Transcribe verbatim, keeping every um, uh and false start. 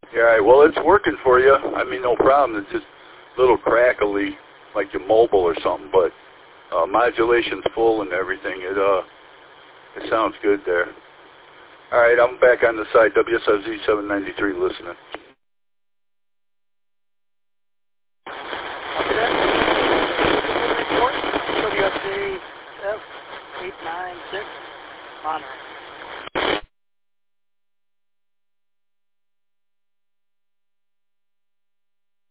Yeah, all right. Well, it's working for you. I mean, no problem. It's just a little crackly, like your mobile or something, but uh, modulation's full and everything. It uh, it sounds good there. All right, I'm back on the side, W S F Z seven ninety-three, listening. Report, W S A F eight nine six, monitoring.